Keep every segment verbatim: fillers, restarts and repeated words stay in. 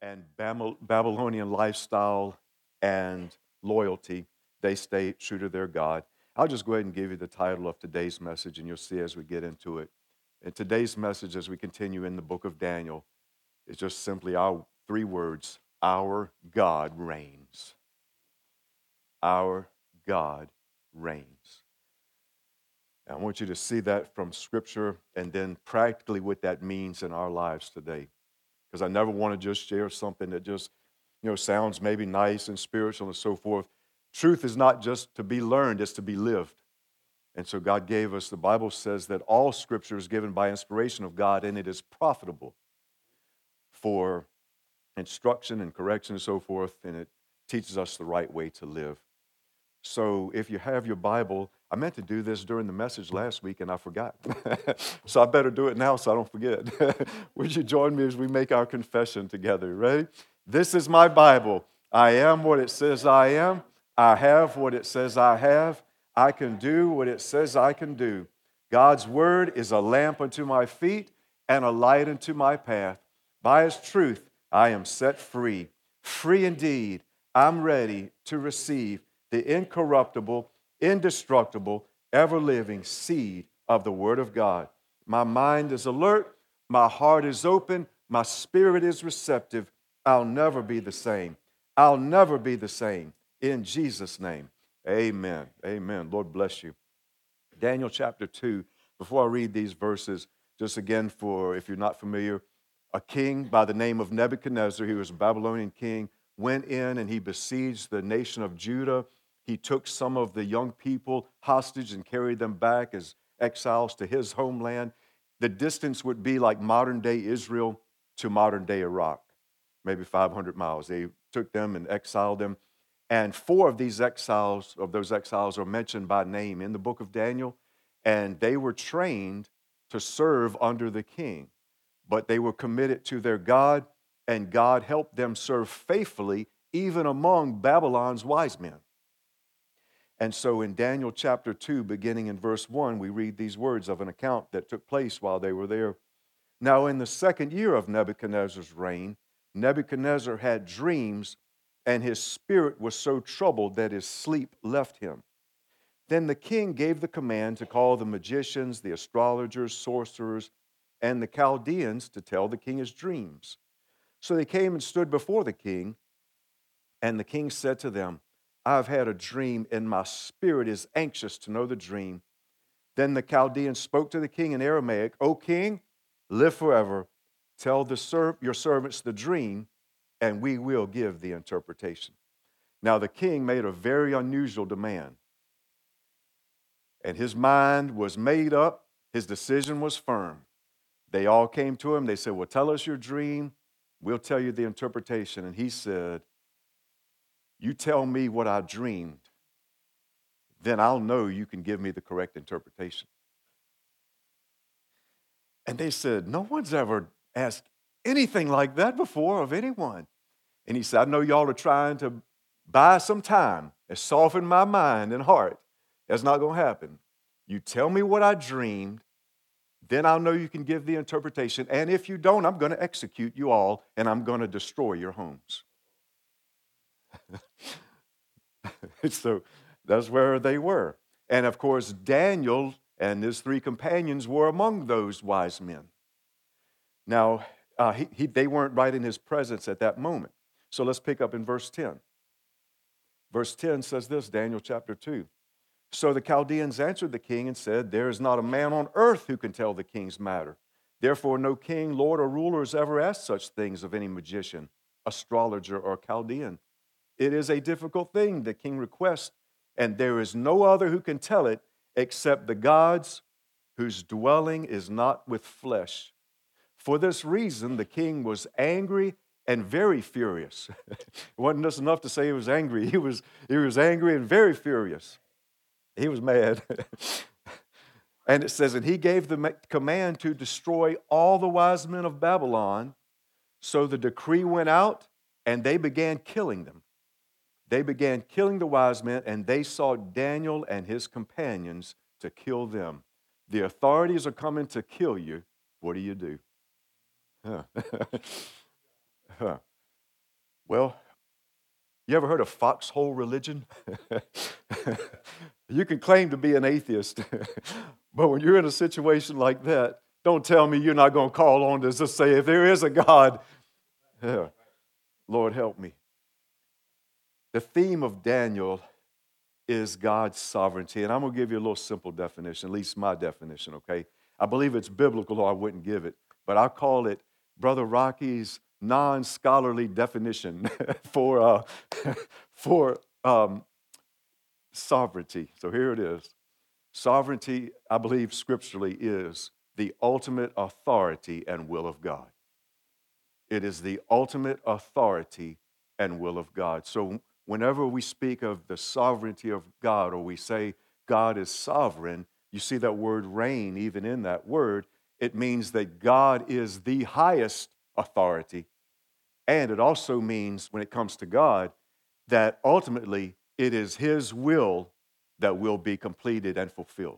and Bam- Babylonian lifestyle and loyalty. They stay true to their God. I'll just go ahead and give you the title of today's message, and you'll see as we get into it. And today's message, as we continue in the book of Daniel, is just simply our three words: Our God reigns. Our God reigns. And I want you to see that from Scripture and then practically what that means in our lives today. Because I never want to just share something that just, you know, sounds maybe nice and spiritual and so forth. Truth is not just to be learned, it's to be lived. And so God gave us, the Bible says that all Scripture is given by inspiration of God, and it is profitable for instruction and correction and so forth, and it teaches us the right way to live. So if you have your Bible, I meant to do this during the message last week and I forgot. So I better do it now so I don't forget. Would you join me as we make our confession together? Ready? This is my Bible. I am what it says I am. I have what it says I have. I can do what it says I can do. God's word is a lamp unto my feet and a light unto my path. By His truth, I am set free. Free indeed. I'm ready to receive the incorruptible, indestructible, ever living seed of the Word of God. My mind is alert, my heart is open, my spirit is receptive. I'll never be the same. I'll never be the same. In Jesus' name, amen. Amen. Lord bless you. Daniel chapter two, before I read these verses, just again for, if you're not familiar, a king by the name of Nebuchadnezzar, he was a Babylonian king, went in and he besieged the nation of Judah. He took some of the young people hostage and carried them back as exiles to his homeland. The distance would be like modern day Israel to modern day Iraq, maybe five hundred miles. They took them and exiled them. And four of these exiles, of those exiles, are mentioned by name in the book of Daniel. And they were trained to serve under the king, but they were committed to their God, and God helped them serve faithfully even among Babylon's wise men. And so in Daniel chapter two, beginning in verse one, we read these words of an account that took place while they were there. Now, in the second year of Nebuchadnezzar's reign, Nebuchadnezzar had dreams, and his spirit was so troubled that his sleep left him. Then the king gave the command to call the magicians, the astrologers, sorcerers, and the Chaldeans to tell the king his dreams. So they came and stood before the king, and the king said to them, I've had a dream, and my spirit is anxious to know the dream. Then the Chaldeans spoke to the king in Aramaic, O king, live forever. Tell the ser- your servants the dream, and we will give the interpretation. Now the king made a very unusual demand, and his mind was made up. His decision was firm. They all came to him. They said, well, tell us your dream. We'll tell you the interpretation. And he said, you tell me what I dreamed, then I'll know you can give me the correct interpretation. And they said, no one's ever asked anything like that before of anyone. And he said, I know y'all are trying to buy some time and soften my mind and heart. That's not going to happen. You tell me what I dreamed, then I'll know you can give the interpretation. And if you don't, I'm going to execute you all, and I'm going to destroy your homes. So that's where they were. And of course, Daniel and his three companions were among those wise men. Now, uh, he, he, they weren't right in his presence at that moment. So let's pick up in verse ten. Verse ten says this, Daniel chapter two. So the Chaldeans answered the king and said, there is not a man on earth who can tell the king's matter. Therefore, no king, lord, or ruler has ever asked such things of any magician, astrologer, or Chaldean. It is a difficult thing the king requests, and there is no other who can tell it except the gods whose dwelling is not with flesh. For this reason, the king was angry and very furious. It wasn't just enough to say he was angry. He was, he was angry and very furious. He was mad. And it says, and he gave the command to destroy all the wise men of Babylon. So the decree went out, and they began killing them. They began killing the wise men, and they sought Daniel and his companions to kill them. The authorities are coming to kill you. What do you do? Huh. Huh. Well, you ever heard of foxhole religion? You can claim to be an atheist, but when you're in a situation like that, don't tell me you're not going to call on this to say, if there is a God, yeah, Lord, help me. The theme of Daniel is God's sovereignty, and I'm going to give you a little simple definition, at least my definition, okay? I believe it's biblical, or I wouldn't give it, but I call it Brother Rocky's non-scholarly definition for, uh, for um, sovereignty. So here it is. Sovereignty, I believe scripturally, is the ultimate authority and will of God. It is the ultimate authority and will of God. So whenever we speak of the sovereignty of God, or we say God is sovereign, you see that word reign even in that word. It means that God is the highest authority. And it also means, when it comes to God, that ultimately it is His will that will be completed and fulfilled.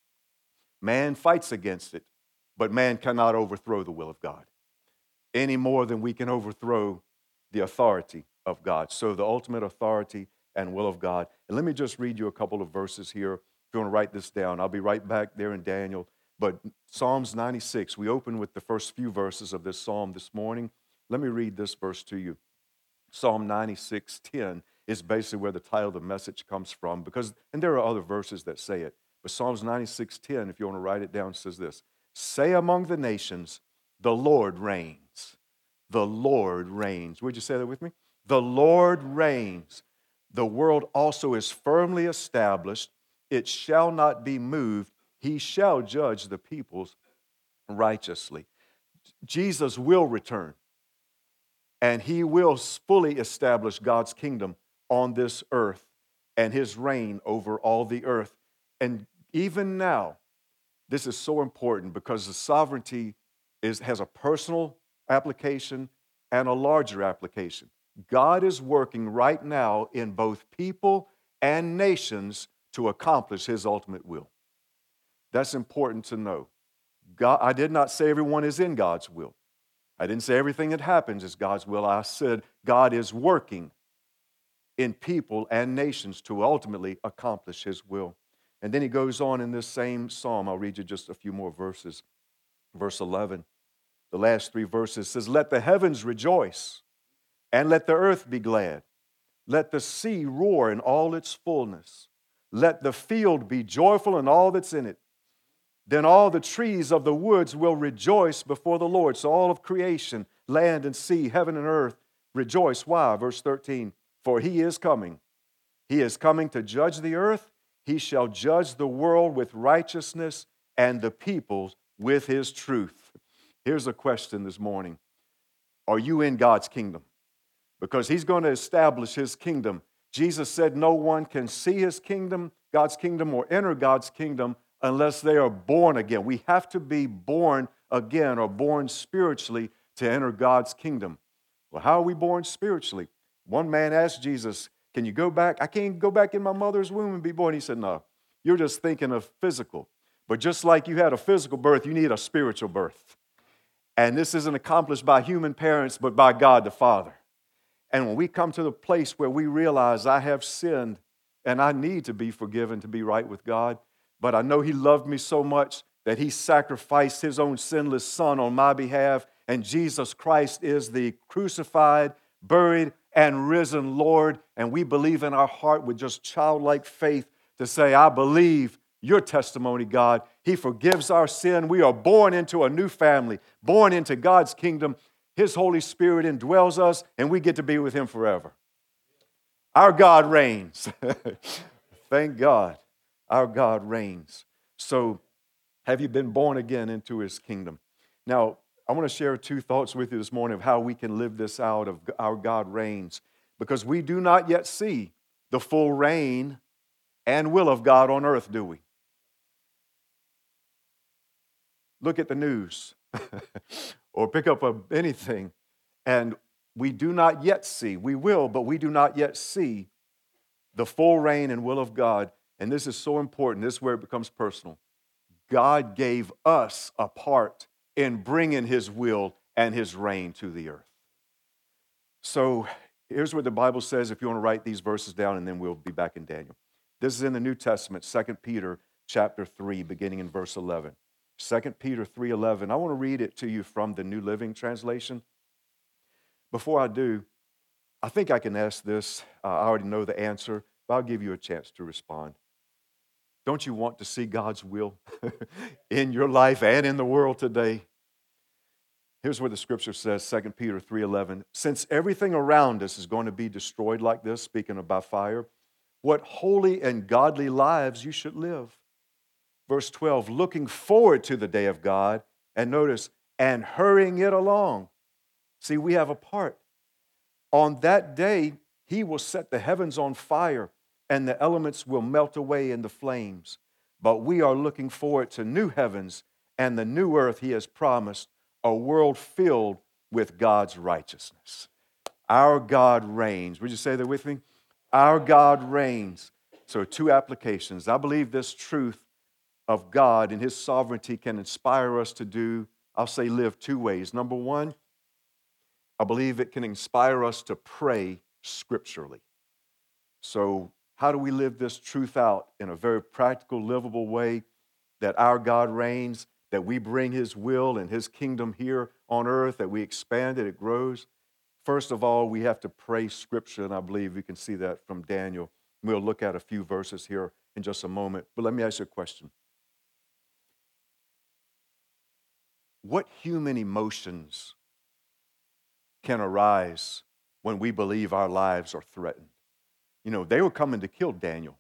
Man fights against it, but man cannot overthrow the will of God any more than we can overthrow the authority of God. So the ultimate authority and will of God. And let me just read you a couple of verses here. If you want to write this down, I'll be right back there in Daniel. But Psalms ninety-six, we open with the first few verses of this psalm this morning. Let me read this verse to you. Psalm ninety-six ten is basically where the title of the message comes from, because, and there are other verses that say it, but Psalms ninety-six ten, if you want to write it down, says this: say among the nations, the Lord reigns. The Lord reigns. Would you say that with me? The Lord reigns. The world also is firmly established. It shall not be moved. He shall judge the peoples righteously. Jesus will return, and He will fully establish God's kingdom on this earth and His reign over all the earth. And even now, this is so important, because the sovereignty is, has a personal application and a larger application. God is working right now in both people and nations to accomplish His ultimate will. That's important to know. God, I did not say everyone is in God's will. I didn't say everything that happens is God's will. I said God is working in people and nations to ultimately accomplish His will. And then he goes on in this same psalm. I'll read you just a few more verses. Verse eleven, the last three verses says, let the heavens rejoice and let the earth be glad. Let the sea roar in all its fullness. Let the field be joyful in all that's in it. Then all the trees of the woods will rejoice before the Lord. So all of creation, land and sea, heaven and earth, rejoice. Why? Verse thirteen, for He is coming. He is coming to judge the earth. He shall judge the world with righteousness and the peoples with His truth. Here's a question this morning. Are you in God's kingdom? Because He's going to establish His kingdom. Jesus said no one can see His kingdom, God's kingdom, or enter God's kingdom unless they are born again. We have to be born again, or born spiritually, to enter God's kingdom. Well, how are we born spiritually? One man asked Jesus, can you go back? I can't go back in my mother's womb and be born. He said, no, you're just thinking of physical. But just like you had a physical birth, you need a spiritual birth. And this isn't accomplished by human parents, but by God the Father. And when we come to the place where we realize I have sinned and I need to be forgiven to be right with God, but I know He loved me so much that He sacrificed His own sinless Son on my behalf, and Jesus Christ is the crucified, buried, and risen Lord, and we believe in our heart with just childlike faith to say, I believe your testimony, God. He forgives our sin. We are born into a new family, born into God's kingdom. His Holy Spirit indwells us, and we get to be with Him forever. Our God reigns. Thank God. Our God reigns. So, have you been born again into His kingdom? Now, I want to share two thoughts with you this morning of how we can live this out of our God reigns, because we do not yet see the full reign and will of God on earth, do we? Look at the news or pick up a, anything, and we do not yet see. We will, but we do not yet see the full reign and will of God. And this is so important. This is where it becomes personal. God gave us a part in bringing His will and His reign to the earth. So Here's what the Bible says if you want to write these verses down, and then we'll be back in Daniel. This is in the New Testament, Second Peter chapter three, beginning in verse eleven. Second Peter three eleven. I want to read it to you from the New Living Translation. Before I do, I think I can ask this. Uh, I already know the answer, but I'll give you a chance to respond. Don't you want to see God's will in your life and in the world today? Here's what the scripture says, Second Peter three eleven. Since everything around us is going to be destroyed like this, speaking about fire, what holy and godly lives you should live. Verse twelve, looking forward to the day of God, and notice, and hurrying it along. See, we have a part. On that day, he will set the heavens on fire, and the elements will melt away in the flames. But we are looking forward to new heavens and the new earth he has promised, a world filled with God's righteousness. Our God reigns. Would you say that with me? Our God reigns. So two applications. I believe this truth of God and his sovereignty can inspire us to do, I'll say live two ways. Number one, I believe it can inspire us to pray scripturally. So how do we live this truth out in a very practical, livable way, that our God reigns, that we bring his will and his kingdom here on earth, that we expand it, it grows? First of all, we have to pray scripture, and I believe we can see that from Daniel. We'll look at a few verses here in just a moment. But let me ask you a question. What human emotions can arise when we believe our lives are threatened? You know, they were coming to kill Daniel.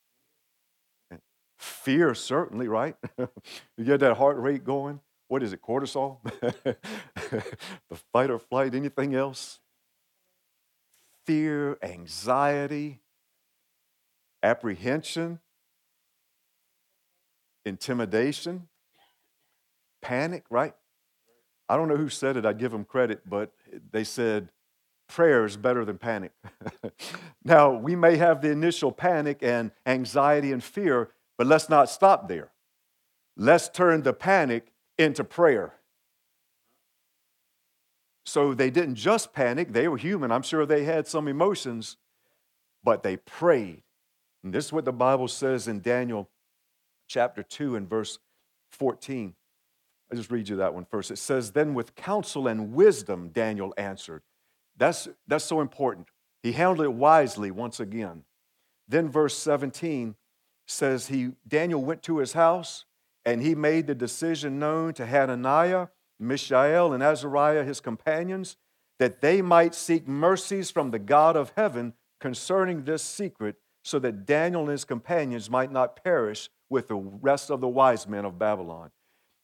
Fear, certainly, right? You get that heart rate going. What is it, cortisol? The fight or flight, anything else? Fear, anxiety, apprehension, intimidation, panic, right? I don't know who said it, I give them credit, but they said prayer is better than panic. Now, we may have the initial panic and anxiety and fear, but let's not stop there. Let's turn the panic into prayer. So they didn't just panic, they were human. I'm sure they had some emotions, but they prayed. And this is what the Bible says in Daniel chapter two and verse fourteen. I'll just read you that one first. It says, then with counsel and wisdom, Daniel answered. That's, that's so important. He handled it wisely once again. Then verse seventeen says, he Daniel went to his house, and he made the decision known to Hananiah, Mishael, and Azariah, his companions, that they might seek mercies from the God of heaven concerning this secret, so that Daniel and his companions might not perish with the rest of the wise men of Babylon.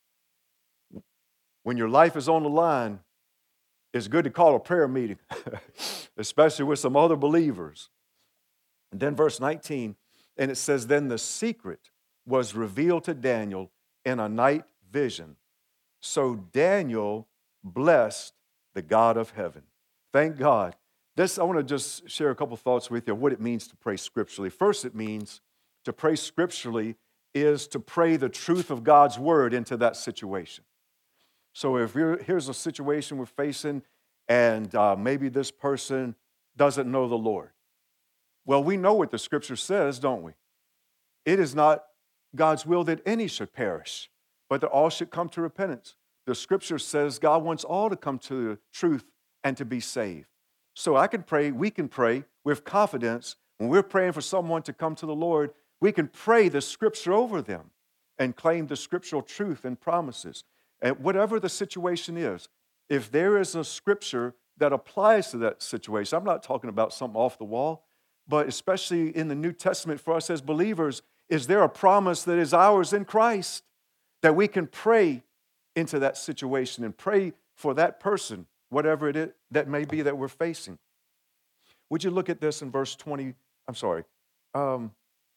When your life is on the line, it's good to call a prayer meeting, especially with some other believers. And then verse nineteen, and it says, then the secret was revealed to Daniel in a night vision. So Daniel blessed the God of heaven. Thank God. This, I want to just share a couple thoughts with you of what it means to pray scripturally. First, it means to pray scripturally is to pray the truth of God's word into that situation. So if you're, here's a situation we're facing, and uh, maybe this person doesn't know the Lord. Well, we know what the scripture says, don't we? It is not God's will that any should perish, but that all should come to repentance. The scripture says God wants all to come to the truth and to be saved. So I can pray, we can pray with confidence. When we're praying for someone to come to the Lord, we can pray the scripture over them and claim the scriptural truth and promises. And whatever the situation is, if there is a scripture that applies to that situation, I'm not talking about something off the wall, but especially in the New Testament for us as believers, is there a promise that is ours in Christ that we can pray into that situation and pray for that person, whatever it is that may be that we're facing? Would you look at this in verse twenty? I'm sorry. Um,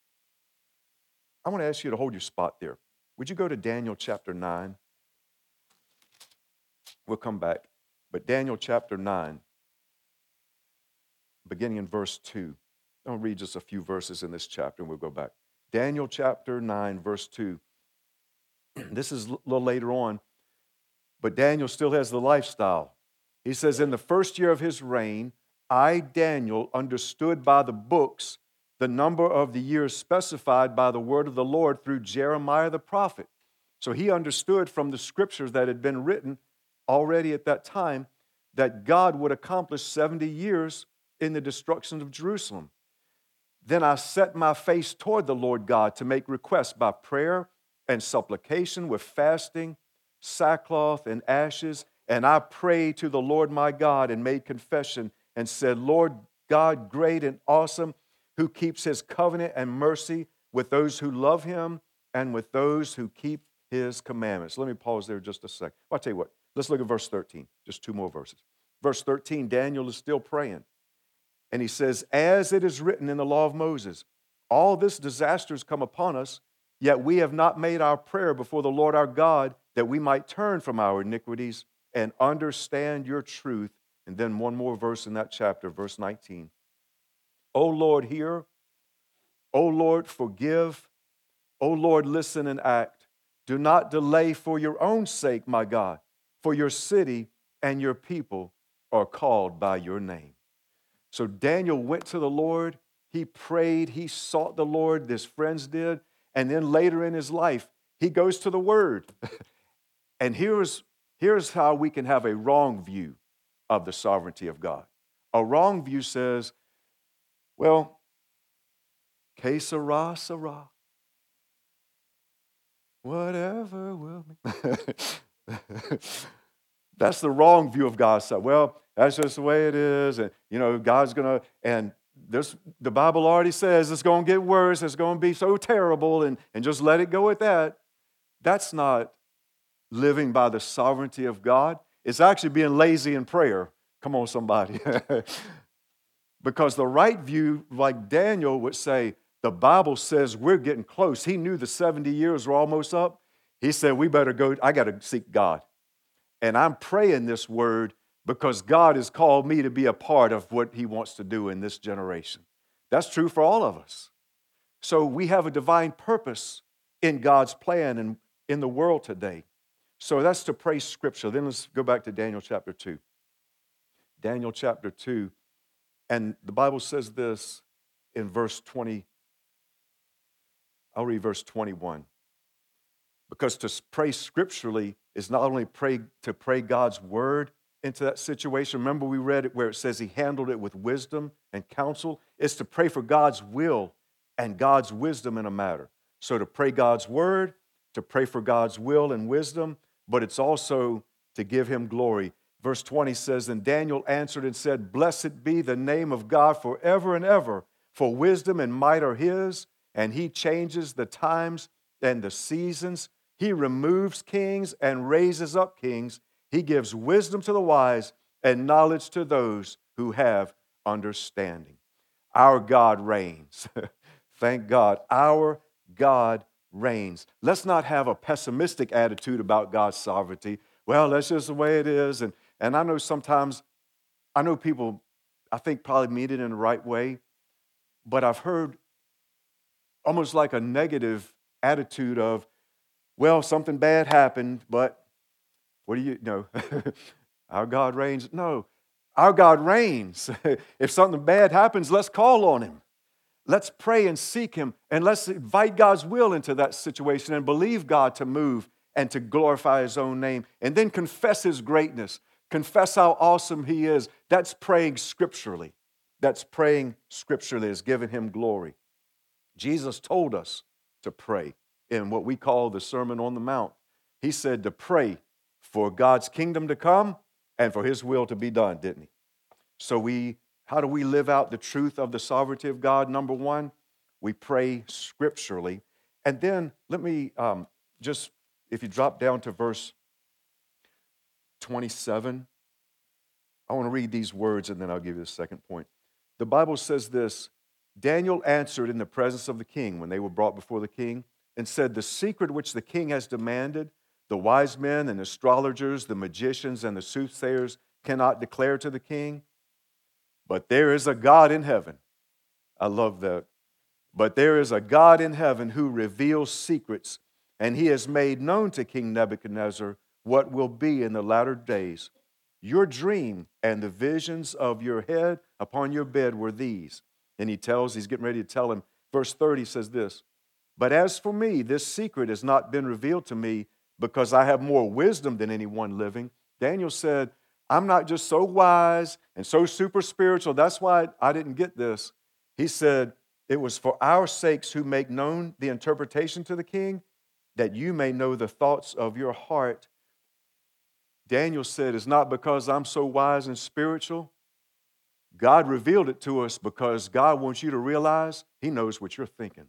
I want to ask you to hold your spot there. Would you go to Daniel chapter nine? We'll come back. But Daniel chapter nine, beginning in verse two. I'll read just a few verses in this chapter and we'll go back. Daniel chapter nine, verse two. This is a little later on, but Daniel still has the lifestyle. He says, in the first year of his reign, I, Daniel, understood by the books the number of the years specified by the word of the Lord through Jeremiah the prophet. So he understood from the scriptures that had been written already at that time that God would accomplish seventy years in the destruction of Jerusalem. Then I set my face toward the Lord God to make requests by prayer and supplication with fasting, sackcloth, and ashes. And I prayed to the Lord my God and made confession and said, Lord God, great and awesome, who keeps his covenant and mercy with those who love him and with those who keep his commandments. Let me pause there just a sec. I'll tell you what, let's look at verse thirteen, just two more verses. Verse thirteen, Daniel is still praying. And he says, as it is written in the law of Moses, all this disaster has come upon us, yet we have not made our prayer before the Lord our God that we might turn from our iniquities and understand your truth. And then one more verse in that chapter, verse nineteen. O Lord, hear. O Lord, forgive. O Lord, listen and act. Do not delay for your own sake, my God, for your city and your people are called by your name. So Daniel went to the Lord. He prayed. He sought the Lord. His friends did. And then later in his life, he goes to the Word. And here's, here's how we can have a wrong view of the sovereignty of God. A wrong view says, well, que sera, sera. Whatever will be. That's the wrong view of God's side. Well, that's just the way it is. And, you know, God's going to, and this, the Bible already says it's going to get worse. It's going to be so terrible, and, and just let it go at that. That's not living by the sovereignty of God. It's actually being lazy in prayer. Come on, somebody. Because the right view, like Daniel would say, the Bible says we're getting close. He knew the seventy years were almost up. He said, we better go, I got to seek God. And I'm praying this word because God has called me to be a part of what he wants to do in this generation. That's true for all of us. So we have a divine purpose in God's plan and in the world today. So that's to pray Scripture. Then let's go back to Daniel chapter two. Daniel chapter two. And the Bible says this in verse twenty. I'll read verse twenty-one. Because to pray scripturally is not only pray to pray God's word into that situation. Remember we read it where it says he handled it with wisdom and counsel. It's to pray for God's will and God's wisdom in a matter. So to pray God's word, to pray for God's will and wisdom, but it's also to give him glory. Verse twenty says, and Daniel answered and said, blessed be the name of God forever and ever, for wisdom and might are his, and he changes the times and the seasons. He removes kings and raises up kings. He gives wisdom to the wise and knowledge to those who have understanding. Our God reigns. Thank God. Our God reigns. Let's not have a pessimistic attitude about God's sovereignty. Well, that's just the way it is. And, and I know sometimes, I know people, I think probably mean it in the right way, but I've heard almost like a negative attitude of, well, something bad happened, but what do you know? Our God reigns. No, our God reigns. If something bad happens, let's call on him. Let's pray and seek him, and let's invite God's will into that situation and believe God to move and to glorify his own name, and then confess his greatness. Confess how awesome he is. That's praying scripturally. That's praying scripturally, is giving him glory. Jesus told us to pray in what we call the Sermon on the Mount. He said to pray for God's kingdom to come and for his will to be done, didn't he? So we, how do we live out the truth of the sovereignty of God? Number one, we pray scripturally. And then let me um, just, if you drop down to verse twenty-seven, I want to read these words and then I'll give you the second point. The Bible says this, Daniel answered in the presence of the king when they were brought before the king and said, the secret which the king has demanded, the wise men and astrologers, the magicians and the soothsayers cannot declare to the king. But there is a God in heaven. I love that. But there is a God in heaven who reveals secrets, and he has made known to King Nebuchadnezzar what will be in the latter days. Your dream and the visions of your head upon your bed were these. And he tells, he's getting ready to tell him. Verse thirty says this, but as for me, this secret has not been revealed to me because I have more wisdom than anyone living. Daniel said, I'm not just so wise and so super spiritual. That's why I didn't get this. He said, it was for our sakes who make known the interpretation to the king, that you may know the thoughts of your heart. Daniel said, it's not because I'm so wise and spiritual. God revealed it to us because God wants you to realize he knows what you're thinking.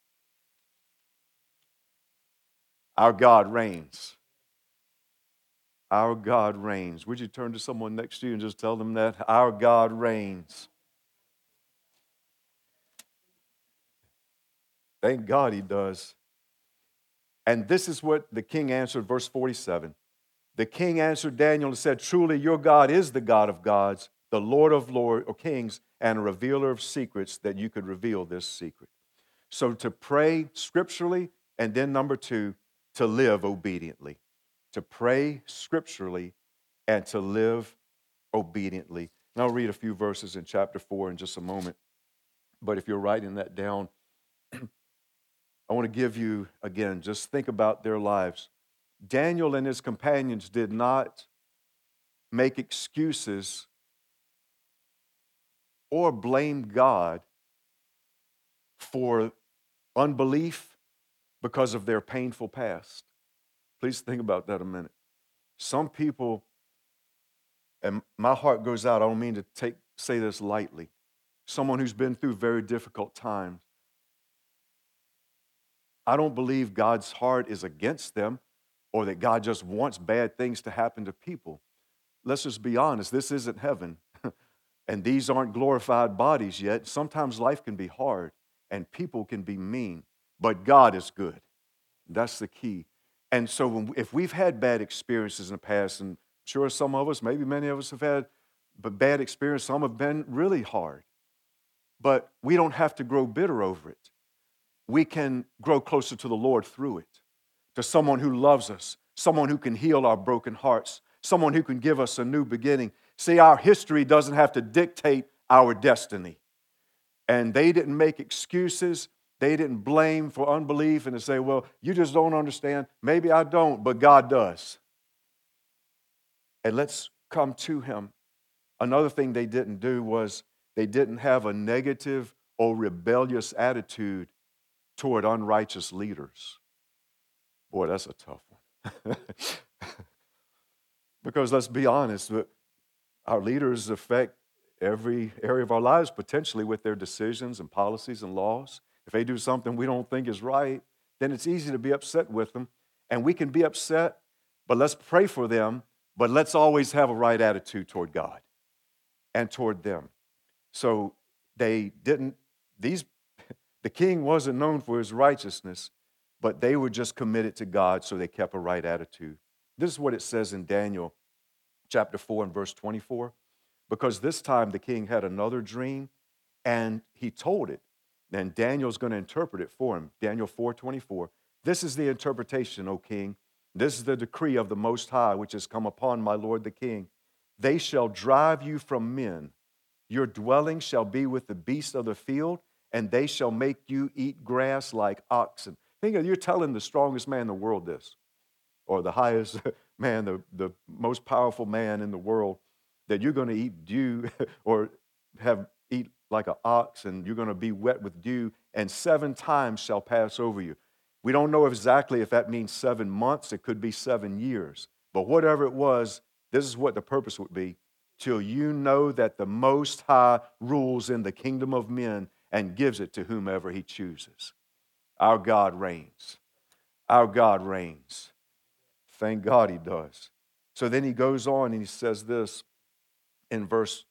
Our God reigns. Our God reigns. Would you turn to someone next to you and just tell them that? Our God reigns. Thank God he does. And this is what the king answered, verse forty-seven. The king answered Daniel and said, truly your God is the God of gods, the Lord of lords or kings, and a revealer of secrets, that you could reveal this secret. So to pray scripturally, and then number two, to live obediently. To pray scripturally and to live obediently. And I'll read a few verses in chapter four in just a moment. But if you're writing that down, I want to give you, again, just think about their lives. Daniel and his companions did not make excuses or blame God for unbelief because of their painful past. Please think about that a minute. Some people, and my heart goes out, I don't mean to take say this lightly, someone who's been through very difficult times. I don't believe God's heart is against them or that God just wants bad things to happen to people. Let's just be honest, this isn't heaven. And these aren't glorified bodies yet. Sometimes life can be hard and people can be mean, but God is good. That's the key. And so when, if we've had bad experiences in the past, and sure some of us, maybe many of us have had but bad experiences, some have been really hard, but we don't have to grow bitter over it. We can grow closer to the Lord through it, to someone who loves us, someone who can heal our broken hearts, someone who can give us a new beginning. See, our history doesn't have to dictate our destiny. And they didn't make excuses. They didn't blame for unbelief and to say, well, you just don't understand. Maybe I don't, but God does. And let's come to him. Another thing they didn't do was they didn't have a negative or rebellious attitude toward unrighteous leaders. Boy, that's a tough one. Because let's be honest, our leaders affect every area of our lives potentially with their decisions and policies and laws. If they do something we don't think is right, then it's easy to be upset with them. And we can be upset, but let's pray for them, but let's always have a right attitude toward God and toward them. So they didn't, these, the king wasn't known for his righteousness, but they were just committed to God, so they kept a right attitude. This is what it says in Daniel chapter four and verse twenty-four. Because this time the king had another dream, and he told it. And Daniel's going to interpret it for him. Daniel four twenty-four. This is the interpretation, O king. This is the decree of the Most High, which has come upon my lord the king. They shall drive you from men. Your dwelling shall be with the beasts of the field, and they shall make you eat grass like oxen. Think of, you're telling the strongest man in the world this, or the highest man, the, the most powerful man in the world, that you're going to eat dew or have eat like an ox, and you're going to be wet with dew, and seven times shall pass over you. We don't know exactly if that means seven months. It could be seven years. But whatever it was, this is what the purpose would be, till you know that the Most High rules in the kingdom of men and gives it to whomever he chooses. Our God reigns. Our God reigns. Thank God he does. So then he goes on and he says this in verse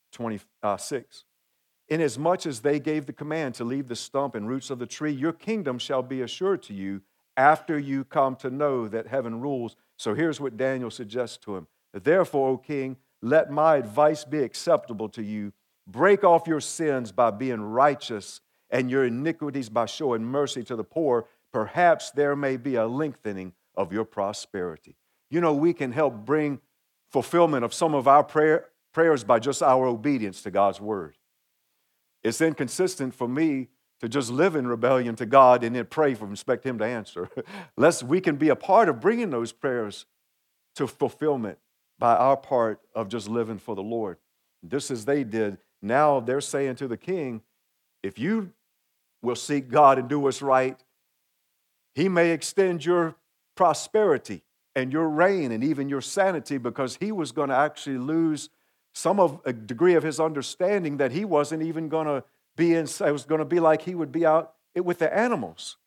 twenty-six. Inasmuch as they gave the command to leave the stump and roots of the tree, your kingdom shall be assured to you after you come to know that heaven rules. So here's what Daniel suggests to him. Therefore, O king, let my advice be acceptable to you. Break off your sins by being righteous and your iniquities by showing mercy to the poor. Perhaps there may be a lengthening of your prosperity. You know, we can help bring fulfillment of some of our prayer, prayers by just our obedience to God's word. It's inconsistent for me to just live in rebellion to God and then pray for him, expect him to answer. Lest we can be a part of bringing those prayers to fulfillment by our part of just living for the Lord. Just as they did, now they're saying to the king, if you will seek God and do what's right, he may extend your prosperity and your reign and even your sanity, because he was going to actually lose some of a degree of his understanding that he wasn't even going to be in. It was going to be like he would be out with the animals.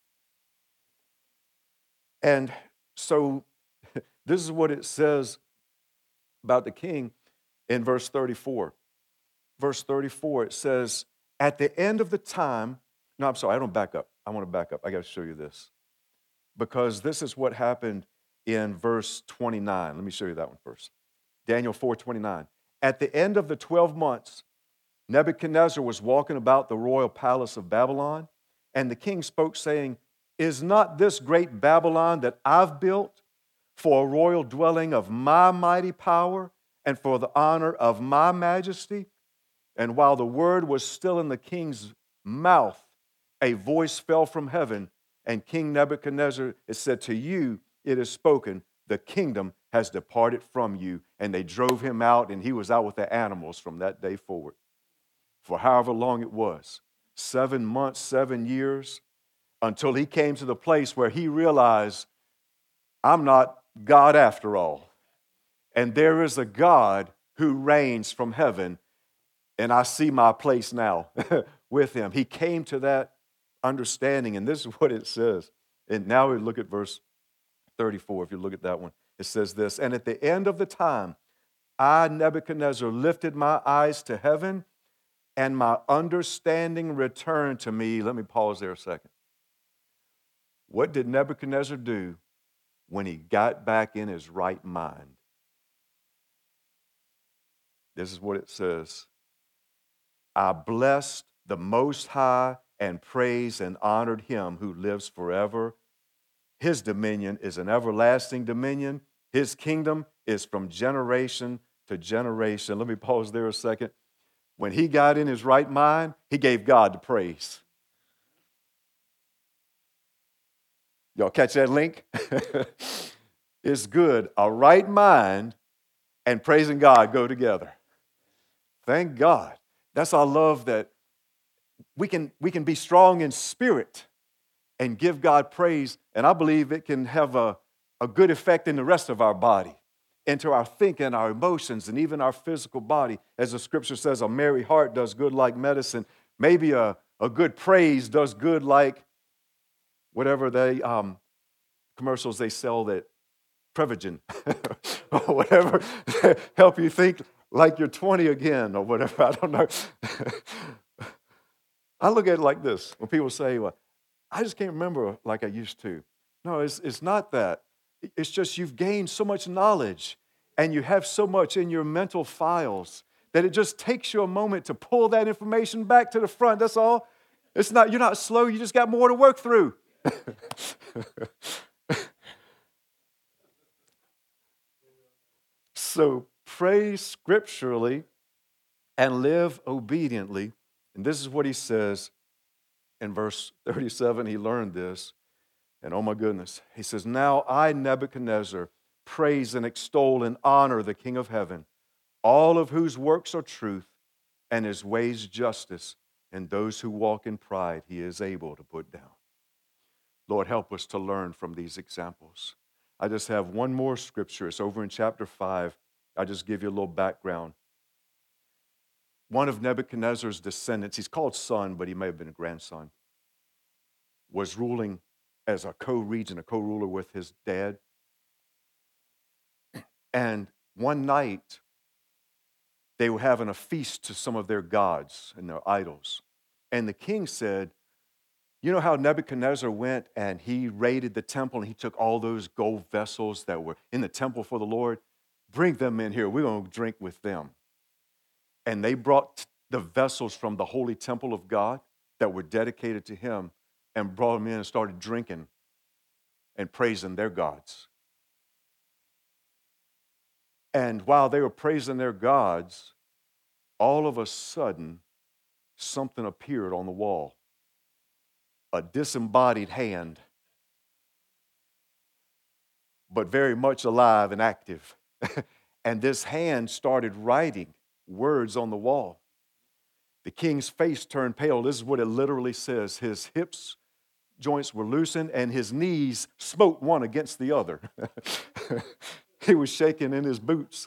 And so this is what it says about the king in verse thirty-four. Verse thirty-four, it says, at the end of the time, no, I'm sorry, I don't back up. I want to back up. I got to show you this. Because this is what happened in verse twenty-nine. Let me show you that one first. Daniel four twenty-nine. At the end of the twelve months, Nebuchadnezzar was walking about the royal palace of Babylon, and the king spoke, saying, is not this great Babylon that I've built for a royal dwelling of my mighty power and for the honor of my majesty? And while the word was still in the king's mouth, a voice fell from heaven, and King Nebuchadnezzar, it said, to you it is spoken, the kingdom has departed from you. And they drove him out, and he was out with the animals from that day forward. For however long it was, seven months, seven years, until he came to the place where he realized, I'm not God after all. And there is a God who reigns from heaven, and I see my place now with him. He came to that understanding, and this is what it says. And now we look at verse thirty-four, if you look at that one. It says this, and at the end of the time, I, Nebuchadnezzar, lifted my eyes to heaven, and my understanding returned to me. Let me pause there a second. What did Nebuchadnezzar do when he got back in his right mind? This is what it says. I blessed the Most High and praised and honored him who lives forever. His dominion is an everlasting dominion. His kingdom is from generation to generation. Let me pause there a second. When he got in his right mind, he gave God the praise. Y'all catch that link? It's good. A right mind and praising God go together. Thank God. That's our love, that we can, we can be strong in spirit and give God praise. And I believe it can have a, a good effect in the rest of our body, into our thinking, our emotions, and even our physical body. As the scripture says, a merry heart does good like medicine. Maybe a, a good praise does good like whatever they um, commercials they sell, that Prevagen or whatever, help you think like you're twenty again or whatever. I don't know. I look at it like this. When people say, well, I just can't remember like I used to. No, it's, it's not that. It's just you've gained so much knowledge and you have so much in your mental files that it just takes you a moment to pull that information back to the front. That's all. It's not, you're not slow. You just got more to work through. So pray scripturally and live obediently. And this is what he says in verse thirty-seven. He learned this. And oh my goodness, he says, now I, Nebuchadnezzar, praise and extol and honor the King of heaven, all of whose works are truth and his ways justice, and those who walk in pride he is able to put down. Lord, help us to learn from these examples. I just have one more scripture. It's over in chapter five. I'll just give you a little background. One of Nebuchadnezzar's descendants, he's called son, but he may have been a grandson, was ruling as a co-regent, a co-ruler with his dad. And one night, they were having a feast to some of their gods and their idols. And the king said, you know how Nebuchadnezzar went and he raided the temple and he took all those gold vessels that were in the temple for the Lord? Bring them in here. We're going to drink with them. And they brought the vessels from the holy temple of God that were dedicated to him and brought them in and started drinking and praising their gods. And while they were praising their gods, all of a sudden, something appeared on the wall. A disembodied hand, but very much alive and active. And this hand started writing words on the wall. The king's face turned pale. This is what it literally says. His hips joints were loosened and his knees smote one against the other. He was shaking in his boots.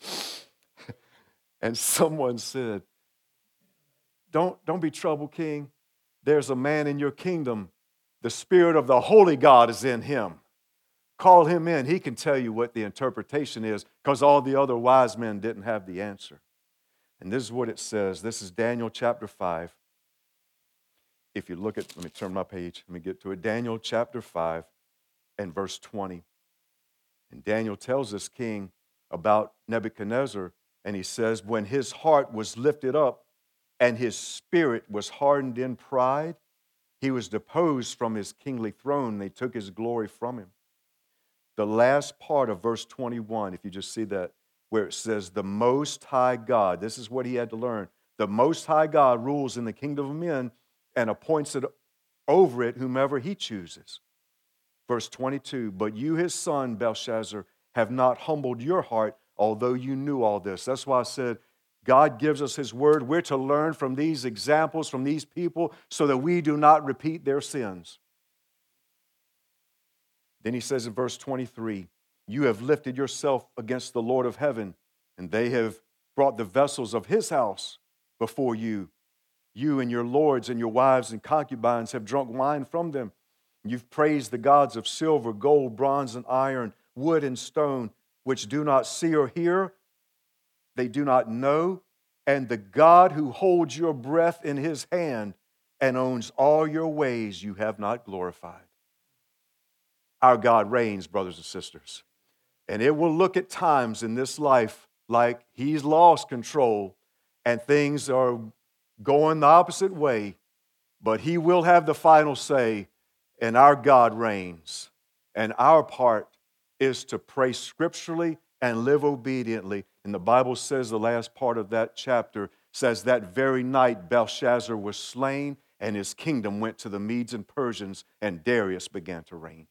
And someone said, don't, don't be troubled, king. There's a man in your kingdom. The spirit of the holy God is in him. Call him in. He can tell you what the interpretation is, because all the other wise men didn't have the answer. And this is what it says. This is Daniel chapter five. If you look at, let me turn my page. Let me get to it. Daniel chapter five and verse twenty. And Daniel tells this king about Nebuchadnezzar, and he says, when his heart was lifted up and his spirit was hardened in pride, he was deposed from his kingly throne. They took his glory from him. The last part of verse twenty-one, if you just see that, where it says, the Most High God, this is what he had to learn. The Most High God rules in the kingdom of men and appoints it over it whomever he chooses. Verse twenty-two, but you, his son, Belshazzar, have not humbled your heart, although you knew all this. That's why I said, God gives us his word. We're to learn from these examples, from these people, so that we do not repeat their sins. Then he says in verse twenty-three, you have lifted yourself against the Lord of heaven, and they have brought the vessels of his house before you. You and your lords and your wives and concubines have drunk wine from them. You've praised the gods of silver, gold, bronze, and iron, wood and stone, which do not see or hear, they do not know, and the God who holds your breath in his hand and owns all your ways you have not glorified. Our God reigns, brothers and sisters. And it will look at times in this life like he's lost control and things are going the opposite way, but he will have the final say, and our God reigns. And our part is to pray scripturally and live obediently. And the Bible says, the last part of that chapter says, that very night Belshazzar was slain and his kingdom went to the Medes and Persians, and Darius began to reign.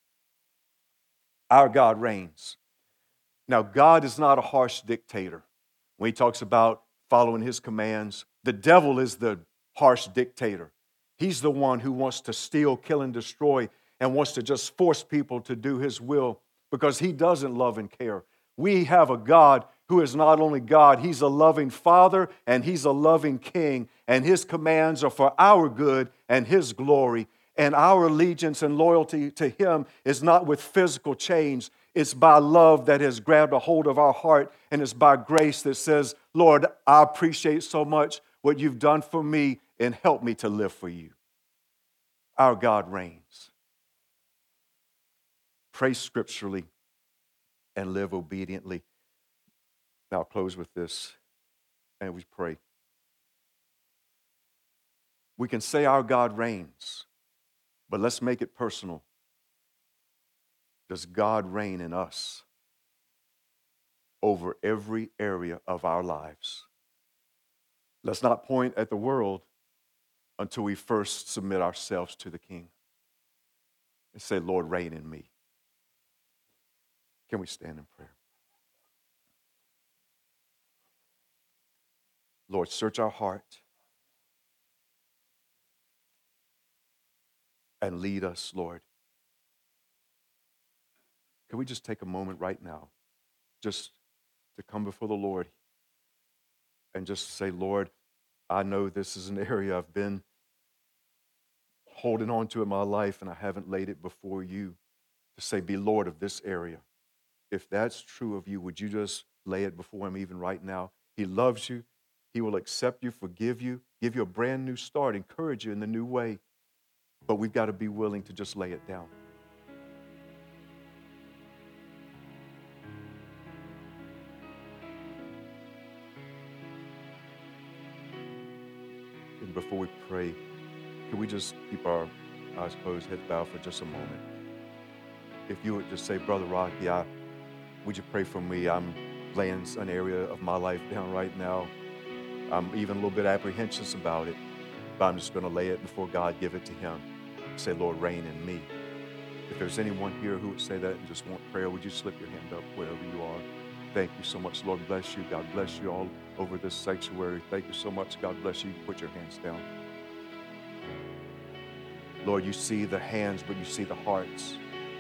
Our God reigns. Now, God is not a harsh dictator. When he talks about following his commands, the devil is the harsh dictator. He's the one who wants to steal, kill, and destroy, and wants to just force people to do his will because he doesn't love and care. We have a God who is not only God, he's a loving Father and he's a loving King, and his commands are for our good and his glory. And our allegiance and loyalty to him is not with physical chains. It's by love that has grabbed a hold of our heart, and it's by grace that says, Lord, I appreciate so much what you've done for me, and help me to live for you. Our God reigns. Pray scripturally and live obediently. Now I'll close with this, and we pray. We can say our God reigns, but let's make it personal. Does God reign in us over every area of our lives? Let's not point at the world until we first submit ourselves to the King and say, Lord, reign in me. Can we stand in prayer? Lord, search our heart and lead us, Lord. Can we just take a moment right now just to come before the Lord and just say, Lord, I know this is an area I've been holding on to in my life and I haven't laid it before you, to say, be Lord of this area. If that's true of you, would you just lay it before him even right now? He loves you. He will accept you, forgive you, give you a brand new start, encourage you in the new way. But we've got to be willing to just lay it down. And before we pray, can we just keep our eyes closed, heads bowed for just a moment? If you would just say, Brother Rocky, I, would you pray for me? I'm laying an area of my life down right now. I'm even a little bit apprehensive about it, but I'm just going to lay it before God, give it to Him. Say, Lord, reign in me. If there's anyone here who would say that and just want prayer, would you slip your hand up wherever you are? Thank you so much. Lord bless you. God bless you all over this sanctuary. Thank you so much. God bless you. You can put your hands down. Lord, you see the hands, but you see the hearts.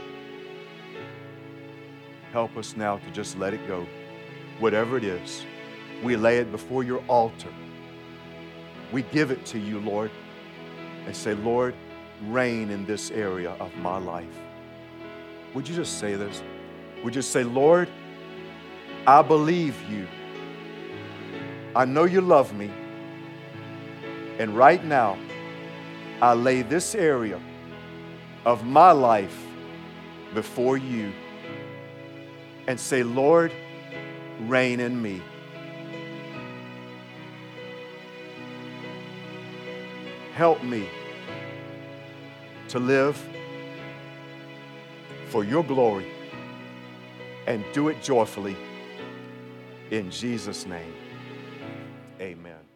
Help us now to just let it go. Whatever it is, we lay it before your altar. We give it to you, Lord, and say, Lord, reign in this area of my life. Would you just say this? Would you say, Lord, I believe you. I know you love me. And right now, I lay this area of my life before you and say, Lord, reign in me. Help me to live for your glory and do it joyfully. In Jesus' name, amen.